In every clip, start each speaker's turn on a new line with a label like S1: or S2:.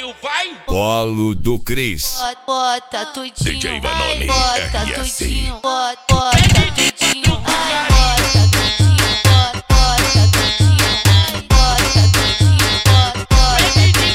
S1: pariu, vai!
S2: Colo do Cris.
S3: Bota tudinho,
S2: DJ Vanoni,
S3: bota
S2: RS.
S3: tudinho, bota tudinho, bota tudinho, bota tudinho, bota tudinho, bota tudinho,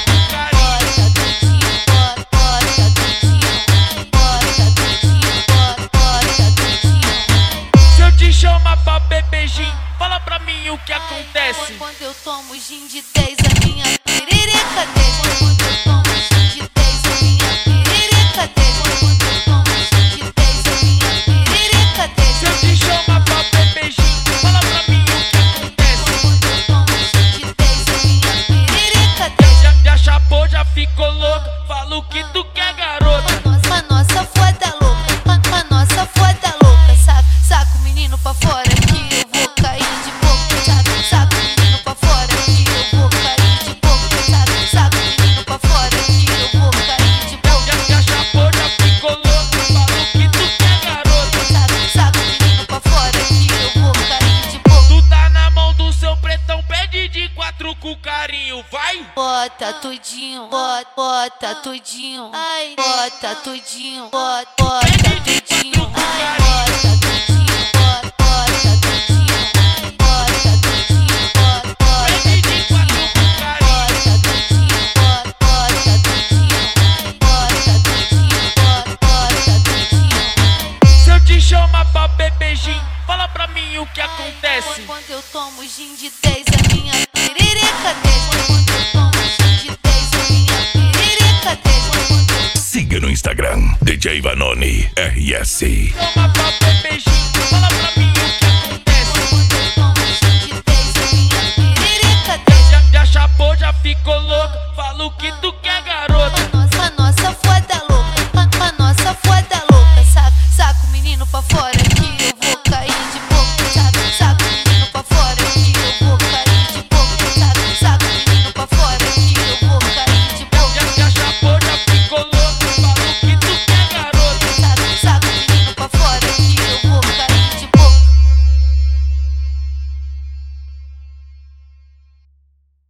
S1: Se eu te chamar pra beber gin, fala pra mim o que acontece.
S3: Quando eu tomo gin de 10, a minha perereca desce. Quando eu tomo gin de 10, a minha perereca desce. Quando eu tomo gin de 10, a minha perereca desce.
S1: Se eu te chamar pra beber gin, fala pra mim o que acontece.
S3: Quando eu tomo gin de 10, a minha perereca desce.
S1: Já chapou, já ficou louco, fala o que tu quer, garota.
S3: A nossa foda louca, a nossa foda louca. Saca o menino pra fora que eu vou cair de boca. Saca o menino pra fora que eu vou cair de boca. Saca o menino pra fora que eu vou cair de boca.
S1: Já chapou, já ficou louco, fala o que tu quer, garota.
S3: Saca o menino pra fora que eu vou cair de boca.
S1: Tu tá na mão do seu pretão, pede de 4 com carinho, vai!
S3: Bota tudinho, bota tudinho, ai, bota tudinho, bota tudinho, ai, bota tudinho, bota tudinho, ai, bota tudinho, bota tudinho, bota tudinho, bota tudinho, ai, bota tudinho, bota tudinho.
S1: Se eu te chamar pra beber gin, fala pra mim o que acontece.
S3: Quando eu tomo gin de 10, a minha perereca desce. Quando eu tomo gin de 10, a minha perereca desce.
S2: Siga no Instagram, DJ Vanoni, RS.
S1: Chama pra beber gin, fala pra mim